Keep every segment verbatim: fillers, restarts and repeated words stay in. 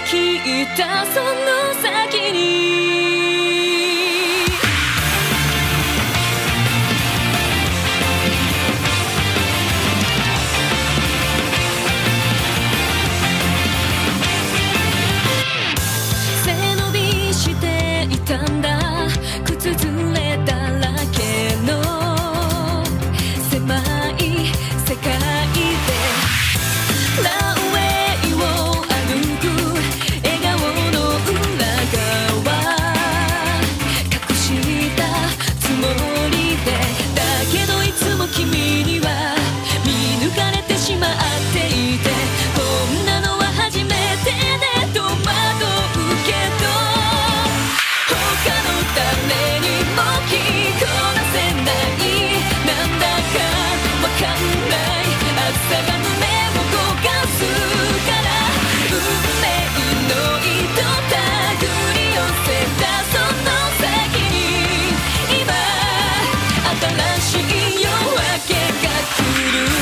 きったその先に背伸びしていたんだ靴ずれだらけの狭い世界でランウェイを歩く笑顔の裏側隠したつもりでだけどいつも君には見抜かれてしまっていてこんなのは初めてで戸惑うけど他の誰にも聞こなせないなんだかわかんない朝が胸を焦がすから運命の糸手繰り寄せたその先に今新しい夜明けが来る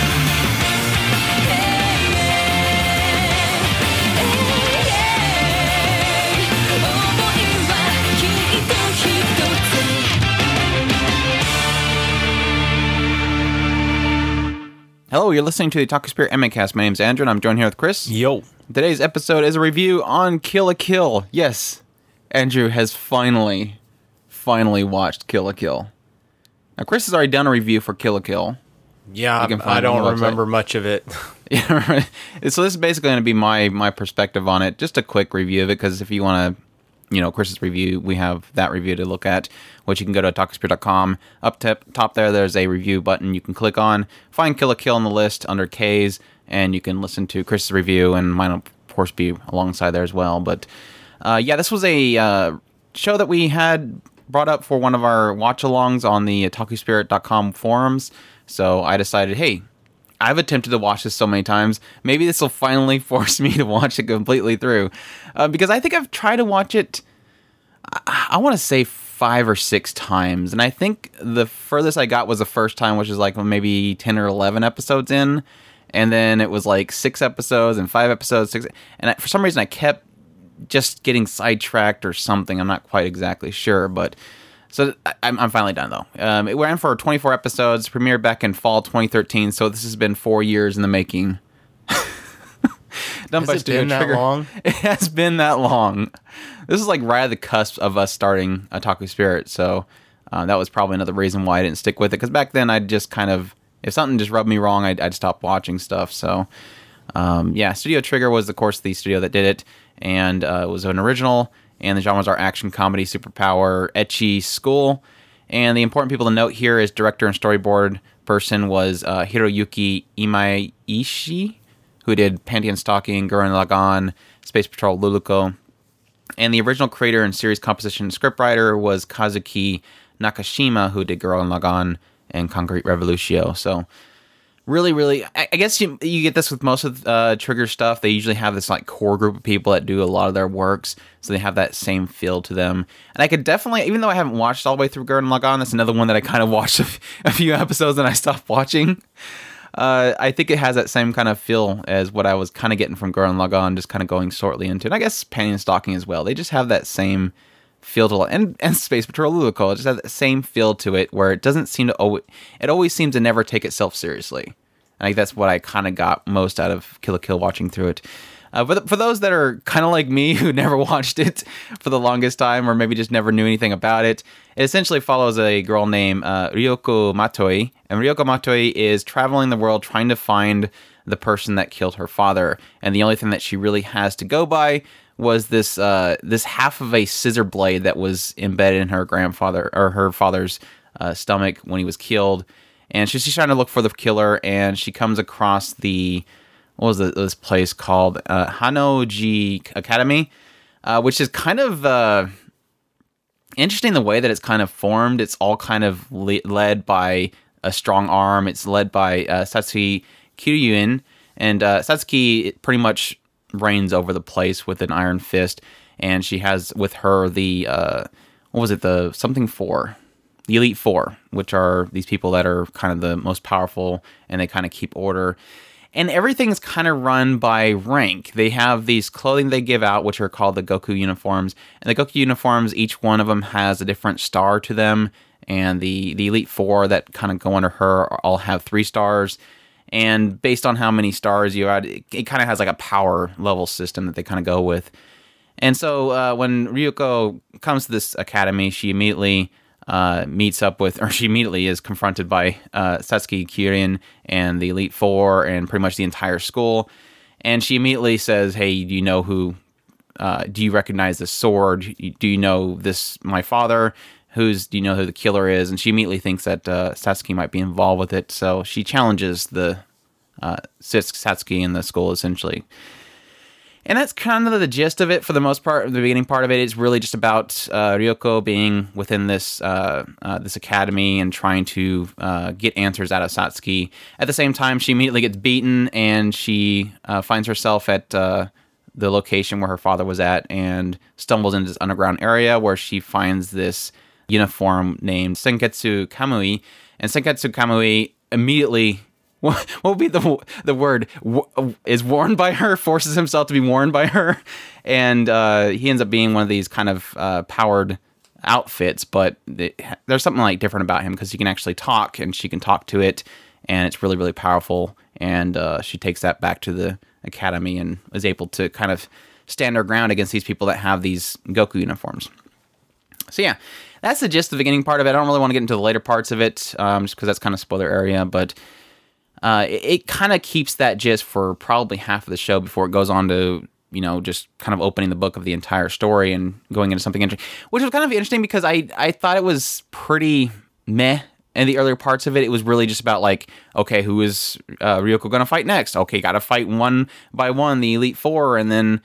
Hello, you're listening to the Otaku Spirit Anime Cast. My name's Andrew, and I'm joined here with Chris. Yo. Today's episode is a review on Kill la Kill. Yes, Andrew has finally, finally watched Kill la Kill. Now, Chris has already done a review for Kill la Kill. Yeah, You can find I it on don't the remember website. much of it. Yeah, right. So this is basically going to be my my perspective on it. Just a quick review of it, because if you want to, you know, Chris's review, we have that review to look at, which you can go to otaku spirit dot com. Up top, top there, there's a review button you can click on. Find Kill la Kill on the list under K's, and you can listen to Chris's review, and mine will, of course, be alongside there as well. But, uh, yeah, this was a uh, show that we had brought up for one of our watch-alongs on the otaku spirit dot com forums. So I decided, hey, I've attempted to watch this so many times. Maybe this will finally force me to watch it completely through. Uh, because I think I've tried to watch it, I, I want to say five or six times. And I think the furthest I got was the first time, which is like maybe ten or eleven episodes in. And then it was like six episodes and five episodes. Six, and I, for some reason I kept just getting sidetracked or something. I'm not quite exactly sure, but... So I'm, I'm finally done, though. Um, it ran for twenty-four episodes, premiered back in fall twenty thirteen, so this has been four years in the making. Done Has by it Studio been that Trigger. long? It has been that long. This is like right at the cusp of us starting Otaku Spirit, so uh, that was probably another reason why I didn't stick with it, because back then I'd just kind of, if something just rubbed me wrong, I'd, I'd stop watching stuff, so... Um, yeah, Studio Trigger was, of course, the studio that did it, and uh, it was an original, and the genres are action, comedy, superpower, ecchi, school, and the important people to note here is director and storyboard person was uh, Hiroyuki Imaishi, who did Pantheon Stalking, Gurren Lagann, Space Patrol Luluko, and the original creator and series composition and scriptwriter was Kazuki Nakashima, who did Gurren Lagann and Concrete Revolutio, so... Really, really, I, I guess you you get this with most of uh, Trigger stuff. They usually have this like core group of people that do a lot of their works, so they have that same feel to them. And I could definitely, even though I haven't watched all the way through Gurren Lagann, that's another one that I kind of watched a, f- a few episodes and I stopped watching. Uh, I think it has that same kind of feel as what I was kind of getting from Gurren Lagann, just kind of going shortly into it. And I guess Pantheon Stalking as well. They just have that same feel to it. And, and Space Patrol Luluko just has that same feel to it where it doesn't seem to, always, it always seems to never take itself seriously. I think that's what I kind of got most out of Kill la Kill watching through it. Uh, but for those that are kind of like me, who never watched it for the longest time, or maybe just never knew anything about it, it essentially follows a girl named uh, Ryoko Matoi. And Ryoko Matoi is traveling the world trying to find the person that killed her father. And the only thing that she really has to go by was this uh, this half of a scissor blade that was embedded in her grandfather or her father's uh, stomach when he was killed. And she's, she's trying to look for the killer, and she comes across the, what was it, this place called uh, Hanoji Academy, uh, which is kind of uh, interesting the way that it's kind of formed. It's all kind of le- led by a strong arm. It's led by uh, Satsuki Kiryuin, and uh, Satsuki pretty much reigns over the place with an iron fist, and she has with her the, uh, what was it, the something four? The Elite Four, which are these people that are kind of the most powerful, and they kind of keep order. And everything's kind of run by rank. They have these clothing they give out, which are called the Goku uniforms. And the Goku uniforms, each one of them has a different star to them. And the, the Elite Four that kind of go under her all have three stars. And based on how many stars you add, it, it kind of has like a power level system that they kind of go with. And so uh, when Ryuko comes to this academy, she immediately uh, meets up with, or she immediately is confronted by uh, Satsuki Kirin and the Elite Four and pretty much the entire school. And she immediately says, hey, do you know who, uh, do you recognize this sword? Do you know this, my father? Who's, do you know who the killer is? And she immediately thinks that uh, Satsuki might be involved with it. So she challenges the uh, Satsuki in the school, essentially. And that's kind of the gist of it for the most part. The beginning part of it is really just about uh, Ryuko being within this uh, uh, this academy and trying to uh, get answers out of Satsuki. At the same time, she immediately gets beaten, and she uh, finds herself at uh, the location where her father was at and stumbles into this underground area where she finds this uniform named Senketsu Kamui. And Senketsu Kamui immediately... What would be the the word? Is worn by her, forces himself to be worn by her, and uh, he ends up being one of these kind of uh, powered outfits. But it, there's something like different about him because he can actually talk, and she can talk to it, and it's really really powerful. And uh, she takes that back to the academy and is able to kind of stand her ground against these people that have these Goku uniforms. So yeah, that's the gist of the beginning part of it. I don't really want to get into the later parts of it, um, just because that's kind of spoiler area, but. Uh, it, it kind of keeps that gist for probably half of the show before it goes on to, you know, just kind of opening the book of the entire story and going into something interesting, which was kind of interesting because I, I thought it was pretty meh in the earlier parts of it. It was really just about like, okay, who is uh, Ryuko going to fight next? Okay, got to fight one by one, the Elite Four, and then,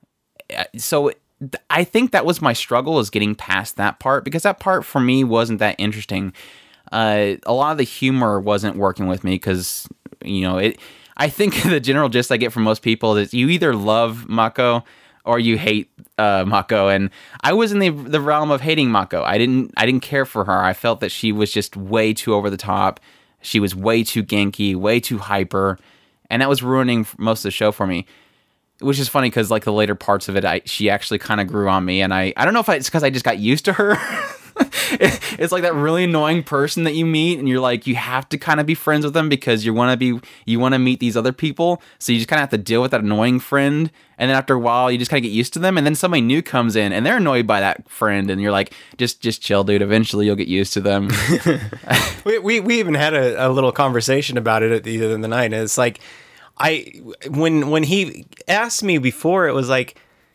so I think that was my struggle, is getting past that part, because that part for me wasn't that interesting. Uh, a lot of the humor wasn't working with me because, you know, it. I think the general gist I get from most people is you either love Mako or you hate uh, Mako, and I was in the the realm of hating Mako. I didn't I didn't care for her. I felt that she was just way too over the top. She was way too Genki, way too hyper, and that was ruining most of the show for me. Which is funny because like the later parts of it, I she actually kind of grew on me, and I I don't know if I, it's because I just got used to her. It's like that really annoying person that you meet, and you're like, you have to kind of be friends with them because you want to be, you want to meet these other people. So you just kind of have to deal with that annoying friend, and then after a while, you just kind of get used to them, and then somebody new comes in, and they're annoyed by that friend, and you're like, just, just chill, dude. Eventually, you'll get used to them. we, we we even had a, a little conversation about it at the end of the night, and it's like, I when when he asked me before, it was like,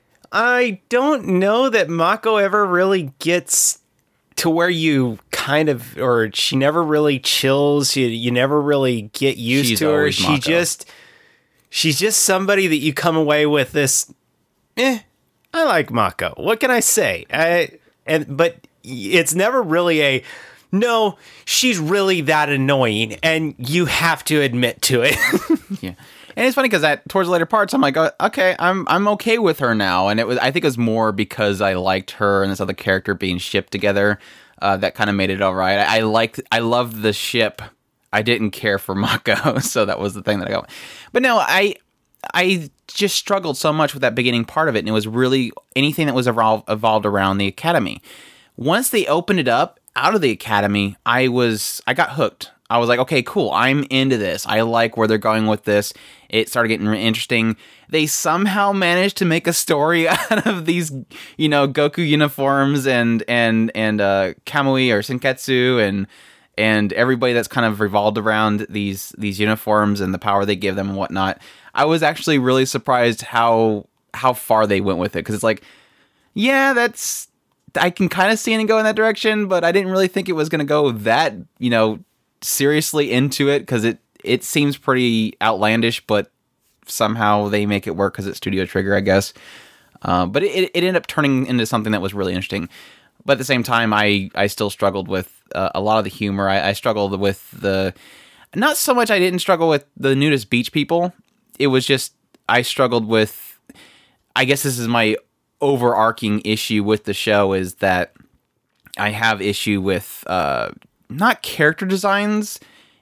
I don't know that Mako ever really gets to where you kind of, or she never really chills. You you never really get used She's to her. always She Mako. just, she's just somebody that you come away with this, eh, I like Mako. What can I say? I, and, but it's never really a, no, she's really that annoying, and you have to admit to it. Yeah. And it's funny because that towards the later parts, I'm like, oh, okay, I'm I'm okay with her now, and it was I think it was more because I liked her and this other character being shipped together uh, that kind of made it all right. I, I liked, I loved the ship. I didn't care for Mako, so that was the thing that I got. But no, I I just struggled so much with that beginning part of it, and it was really anything that was evolved, evolved around the academy. Once they opened it up out of the academy, I was I got hooked. I was like, okay, cool. I'm into this. I like where they're going with this. It started getting interesting. They somehow managed to make a story out of these, you know, Goku uniforms and and and uh, Kamui or Senketsu and and everybody that's kind of revolved around these these uniforms and the power they give them and whatnot. I was actually really surprised how how far they went with it, because it's like, yeah, that's I can kind of see it and go in that direction, but I didn't really think it was going to go that, you know, seriously into it, because it it seems pretty outlandish, but somehow they make it work because it's Studio Trigger, I guess. Uh, but it, it ended up turning into something that was really interesting. But at the same time, I, I still struggled with uh, a lot of the humor. I, I struggled with the... Not so much I didn't struggle with the nudist beach people. It was just I struggled with... I guess this is my overarching issue with the show, is that I have issue with... Uh, not character designs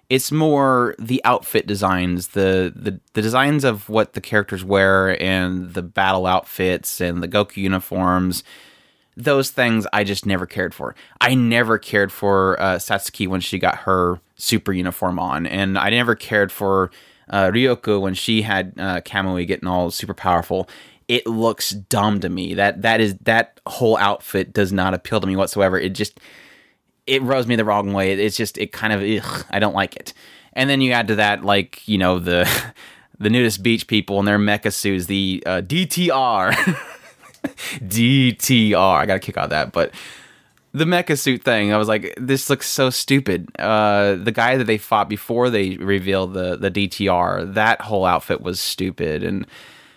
It's more the outfit designs, the, the the designs of what the characters wear, and the battle outfits and the Goku uniforms. Those things I just never cared for. I never cared for uh, Satsuki when she got her super uniform on, and I never cared for uh, Ryoko when she had uh, Kamui getting all super powerful. It looks dumb to me. That that is that whole outfit does not appeal to me whatsoever. It just it rubs me the wrong way. It's just it kind of ugh, I don't like it. And then you add to that, like, you know, the the nudist beach people and their mecha suits, the uh, D T R. D T R. I got a kick out of that, but the mecha suit thing, I was like, this looks so stupid. Uh, the guy that they fought before they revealed the the D T R, that whole outfit was stupid, and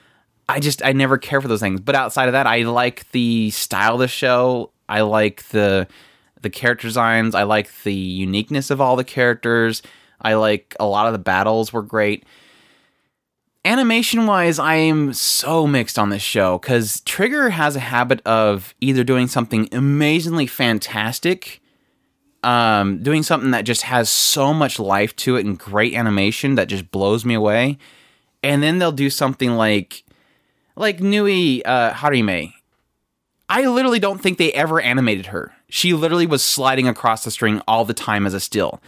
I just I never care for those things. But outside of that, I like the style of the show. I like the the character designs. I like the uniqueness of all the characters. I like a lot of the battles were great. Animation-wise, I am so mixed on this show, because Trigger has a habit of either doing something amazingly fantastic, um, doing something that just has so much life to it and great animation that just blows me away, and then they'll do something like, like Nui uh, Harime. I literally don't think they ever animated her. She literally was sliding across the screen all the time as a still.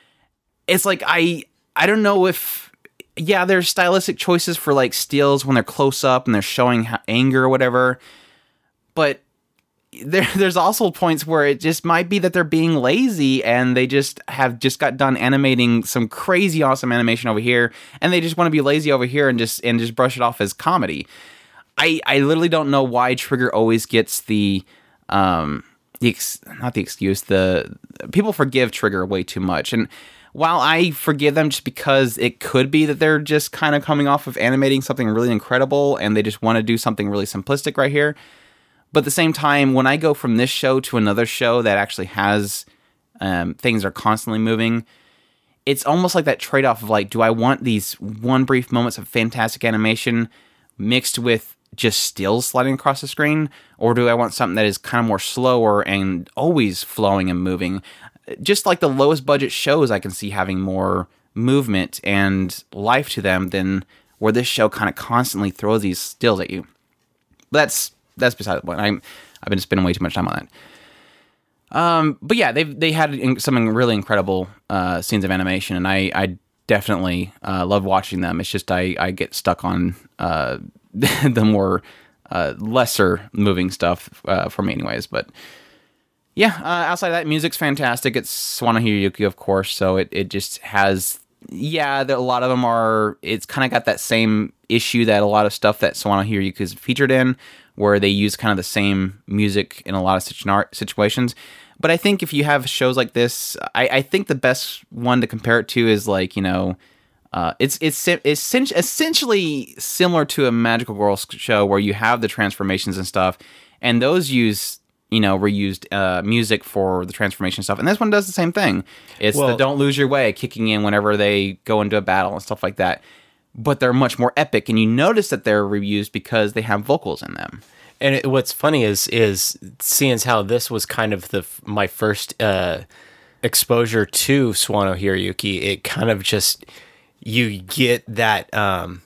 It's like, I, I don't know if... Yeah, there's stylistic choices for like stills when they're close up and they're showing anger or whatever, but there, there's also points where it just might be that they're being lazy and they just have just got done animating some crazy awesome animation over here, and they just want to be lazy over here and just and just brush it off as comedy. I I literally don't know why Trigger always gets the um the ex, not the excuse the people forgive Trigger way too much. And while I forgive them just because it could be that they're just kind of coming off of animating something really incredible and they just want to do something really simplistic right here. But at the same time, when I go from this show to another show that actually has um, things that are constantly moving, it's almost like that trade-off of like, do I want these one brief moments of fantastic animation mixed with just stills sliding across the screen? Or do I want something that is kind of more slower and always flowing and moving? Just like the lowest budget shows, I can see having more movement and life to them than where this show kind of constantly throws these stills at you. But that's that's beside the point. I'm I've been spending way too much time on that. Um, but yeah, they they had some really incredible uh, scenes of animation, and I I definitely uh, love watching them. It's just I I get stuck on uh, the more uh, lesser moving stuff uh, for me, anyways. But yeah, uh, outside of that, music's fantastic. It's Sawano Hiroyuki, of course, so it, it just has, yeah, there, a lot of them are, it's kind of got that same issue that a lot of stuff that Sawano Hiroyuki is featured in, where they use kind of the same music in a lot of situ- situations. But I think if you have shows like this, I, I think the best one to compare it to is like, you know, uh, it's, it's it's essentially similar to a Magical Girl show where you have the transformations and stuff, and those use... you know, reused uh, music for the transformation stuff. And this one does the same thing. It's well, the Don't Lose Your Way kicking in whenever they go into a battle and stuff like that. But they're much more epic, and you notice that they're reused because they have vocals in them. And it, what's funny is is seeing how this was kind of the my first uh, exposure to Sawano Hiroyuki. It kind of just, you get that um,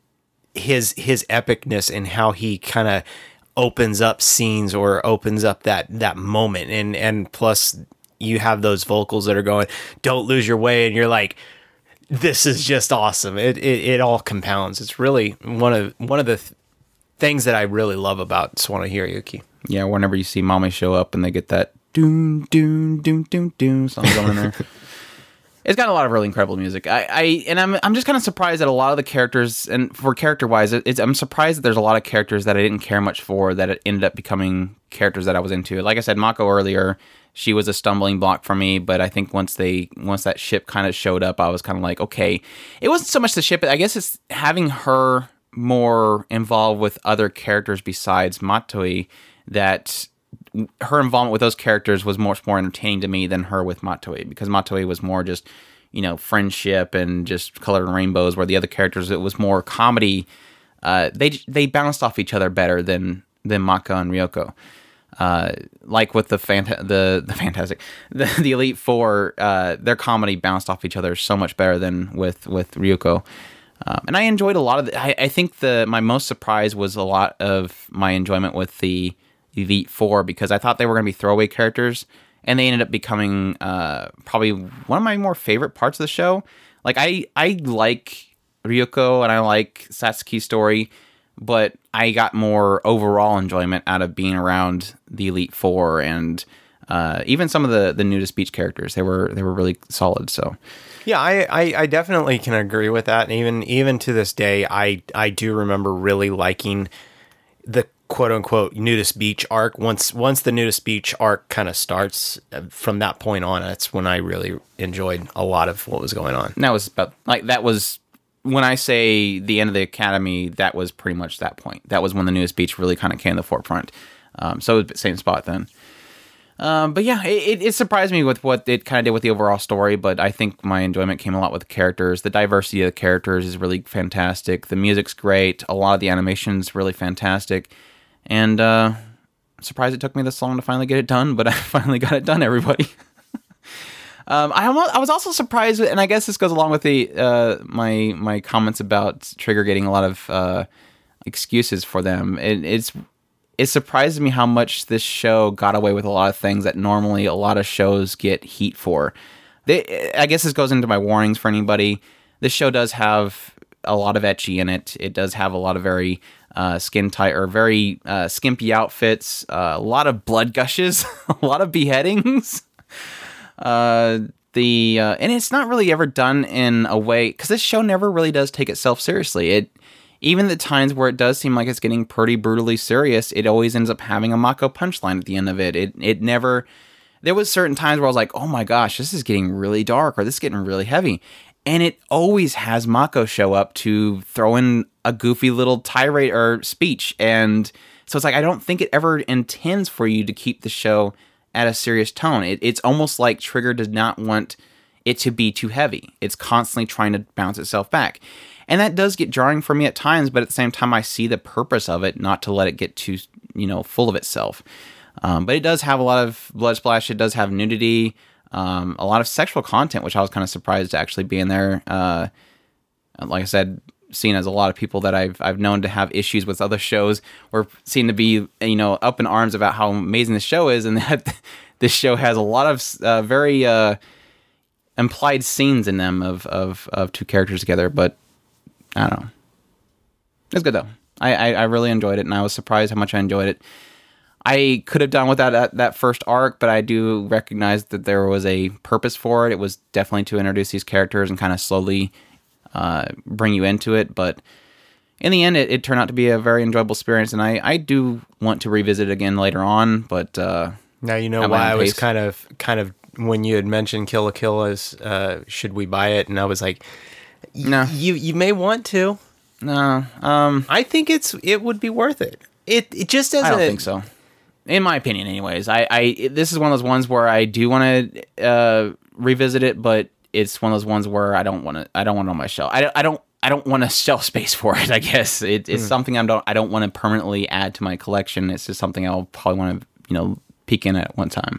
his his epicness and how he kind of opens up scenes or opens up that that moment, and and plus you have those vocals that are going, "Don't lose your way," and you're like, this is just awesome. It it, it all compounds. It's really one of one of the th- things that I really love about Sawano Hiroyuki. Yeah, whenever you see Mame show up and they get that doom doom doom doom doom song going in there. It's got a lot of really incredible music. I, I and I'm I'm just kind of surprised that a lot of the characters, and for character wise, it's, I'm surprised that there's a lot of characters that I didn't care much for that it ended up becoming characters that I was into. Like I said, Mako earlier, she was a stumbling block for me, but I think once they once that ship kind of showed up, I was kind of like, okay. It wasn't so much the ship, I guess it's having her more involved with other characters besides Matoi, that her involvement with those characters was much more entertaining to me than her with Matoi, because Matoi was more just, you know, friendship and just colored rainbows, where the other characters, it was more comedy. Uh, they they bounced off each other better than than Maka and Ryoko. uh, like with the fanta- the the fantastic the, the Elite Four, uh, their comedy bounced off each other so much better than with with Ryuko. Um, and I enjoyed a lot of the, I, I think the my most surprise was a lot of my enjoyment with the Elite Four, because I thought they were going to be throwaway characters, and they ended up becoming uh, probably one of my more favorite parts of the show. Like, I, I like Ryuko and I like Satsuki's story, but I got more overall enjoyment out of being around the Elite Four and uh, even some of the, the nudist beach characters. They were they were really solid. So, yeah, I, I, I definitely can agree with that. And even even to this day, I I do remember really liking the quote unquote nudist beach arc. Once once the nudist beach arc kind of starts, from that point on, that's when I really enjoyed a lot of what was going on. And that was about like that was when I say the end of the academy, that was pretty much that point. That was when the nudist beach really kind of came to the forefront. Um, so it was the same spot then. Um, but yeah, it, it surprised me with what it kind of did with the overall story, but I think my enjoyment came a lot with the characters. The diversity of the characters is really fantastic. The music's great. A lot of the animation's really fantastic. And uh, I'm surprised it took me this long to finally get it done, but I finally got it done, everybody. um, I, I was also surprised, and I guess this goes along with the uh, my my comments about Trigger getting a lot of uh, excuses for them. It, it's It surprised me how much this show got away with a lot of things that normally a lot of shows get heat for. They, I guess this goes into my warnings for anybody. This show does have a lot of ecchi in it. It does have a lot of very uh, skin tight or very uh, skimpy outfits, uh, a lot of blood gushes, a lot of beheadings. Uh, the uh, and it's not really ever done in a way, because this show never really does take itself seriously. It Even the times where it does seem like it's getting pretty brutally serious, it always ends up having a Mako punchline at the end of it. It it never... There was certain times where I was like, oh my gosh, this is getting really dark, or this is getting really heavy. And it always has Mako show up to throw in a goofy little tirade or speech. And so it's like, I don't think it ever intends for you to keep the show at a serious tone. It, it's almost like Trigger does not want it to be too heavy. It's constantly trying to bounce itself back. And that does get jarring for me at times, but at the same time, I see the purpose of it, not to let it get too, you know, full of itself. Um, but it does have a lot of blood splash. It does have nudity, um, a lot of sexual content, which I was kind of surprised to actually be in there. Uh, like I said, seen as a lot of people that I've I've known to have issues with other shows, or seem to be, you know, up in arms about how amazing this show is, and that this show has a lot of uh, very uh, implied scenes in them of, of of two characters together, but I don't know. It's good though. I, I, I really enjoyed it, and I was surprised how much I enjoyed it. I could have done without that, that first arc, but I do recognize that there was a purpose for it. It was definitely to introduce these characters and kind of slowly uh, bring you into it. But in the end, it, it turned out to be a very enjoyable experience, and I, I do want to revisit it again later on. But uh, now you know why I was kind of kind of when you had mentioned Kill la Kill as uh, should we buy it, and I was like, no, you you may want to. No, um, I think it's it would be worth it. It it just doesn't. I don't think so. In my opinion, anyways. I, I this is one of those ones where I do want to uh, revisit it, but it's one of those ones where I don't want to. I don't want it on my shelf. I, I don't. I don't want a shelf space for it. I guess it, it's mm. something I don't. I don't want to permanently add to my collection. It's just something I'll probably want to, you know, peek in at one time.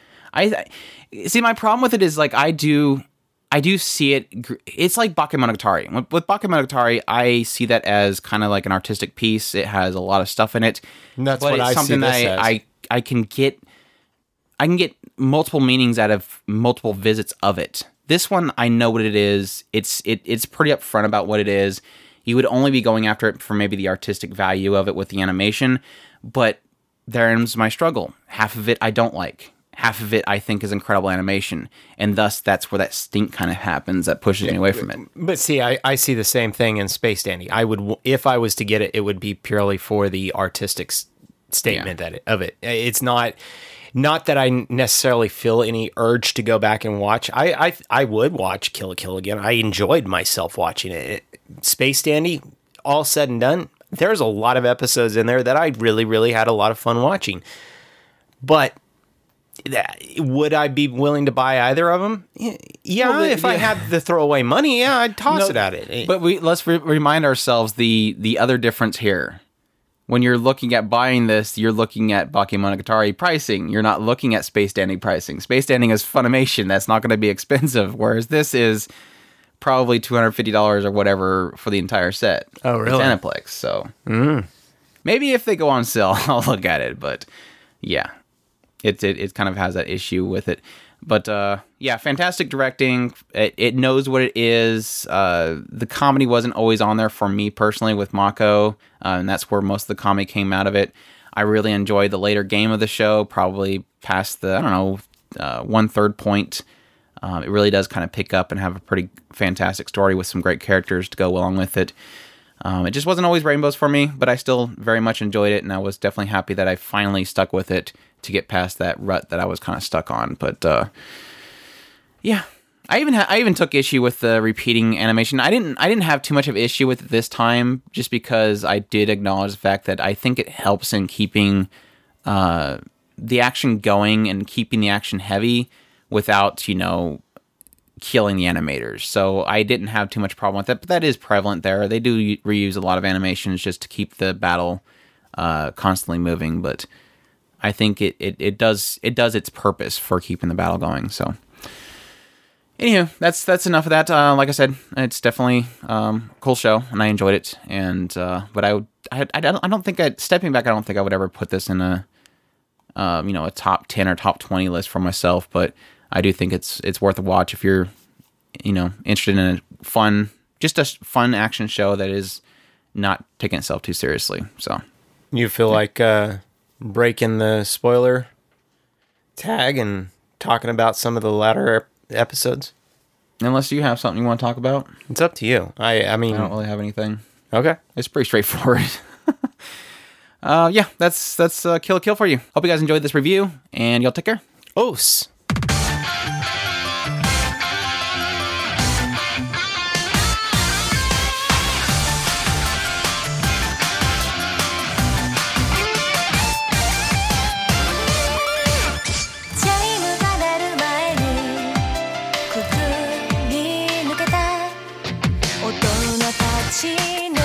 I see. My problem with it is like I do. I do see it. It's like Bakemonogatari. With, with Bakemonogatari, I see that as kind of like an artistic piece. It has a lot of stuff in it. And that's but what it's I something see this that I, as. I I can get. I can get multiple meanings out of multiple visits of it. This one, I know what it is. It's it it's pretty upfront about what it is. You would only be going after it for maybe the artistic value of it with the animation, but there's my struggle. Half of it I don't like. Half of it I think is incredible animation, and thus that's where that stink kind of happens that pushes yeah, me away from it. But see, I, I see the same thing in Space Dandy. I would, if I was to get it, it would be purely for the artistic s- statement yeah. that it, of it. It's not, not that I necessarily feel any urge to go back and watch. I I, I would watch Kill la Kill again. I enjoyed myself watching it. Space Dandy, all said and done, there's a lot of episodes in there that I really, really had a lot of fun watching. But would I be willing to buy either of them? Yeah, well, if yeah. I had the throwaway money, yeah, I'd toss no, it at it. But we let's re- remind ourselves the the other difference here. when you're looking at buying this, you're looking at Bakemonogatari pricing. You're not looking at Space Dandy pricing. Space Dandy is Funimation. That's not going to be expensive. Whereas this is probably two hundred fifty dollars or whatever for the entire set. Oh, really? It's Aniplex. So Mm. maybe if they go on sale, I'll look at it. But yeah, it, it, it kind of has that issue with it. But uh, yeah, fantastic directing. It, it knows what it is. Uh, the comedy wasn't always on there for me personally with Mako, uh, and that's where most of the comedy came out of it. I really enjoyed the later game of the show, probably past the, I don't know, uh, one-third point. Um, it really does kind of pick up and have a pretty fantastic story with some great characters to go along with it. Um, it just wasn't always rainbows for me, but I still very much enjoyed it, and I was definitely happy that I finally stuck with it to get past that rut that I was kind of stuck on. But uh, yeah, I even ha- I even took issue with the repeating animation. I didn't I didn't have too much of issue with it this time, just because I did acknowledge the fact that I think it helps in keeping uh, the action going and keeping the action heavy without, you know, killing the animators. So I didn't have too much problem with that, but that is prevalent there. They do reuse a lot of animations just to keep the battle uh, constantly moving, but I think it, it, it does it does its purpose for keeping the battle going. So anywho, that's that's enough of that. Uh, like I said, it's definitely um, a cool show, and I enjoyed it. And uh, but I, would, I I don't I don't think I stepping back, I don't think I would ever put this in a um, you know a top ten or top twenty list for myself. But I do think it's it's worth a watch if you're you know interested in a fun, just a fun action show that is not taking itself too seriously. So You feel like uh, breaking the spoiler tag and talking about some of the latter ep- episodes? unless you have something you want to talk about, It's up to you. I I mean, I don't really have anything. okay. It's pretty straightforward. uh, yeah, that's that's uh, Kill la Kill for you. Hope you guys enjoyed this review, and y'all take care. Os. チャイムが鳴る前にくぐり抜けた大人たちの